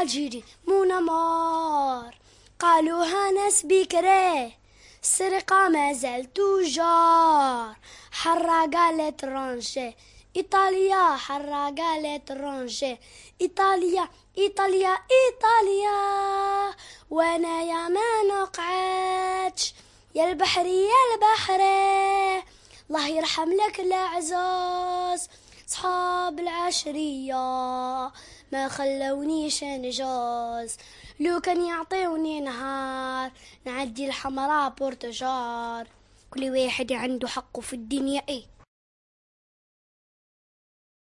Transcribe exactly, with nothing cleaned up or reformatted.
الجيري مونامور. قالوا هانس بكريه السرقة ما زال توجار. حرة قالت رانشي إيطاليا، حرة قالت رانشي إيطاليا إيطاليا إيطاليا. وانا يا ما نقعدش يا البحري يا البحري. الله يرحم لك العزاز صحاب العشرية ما خلونيش نجاز. لو كان يعطيوني نهار نعدي الحمراء بورتجار. كل واحد عنده حقه في الدنيا ايه.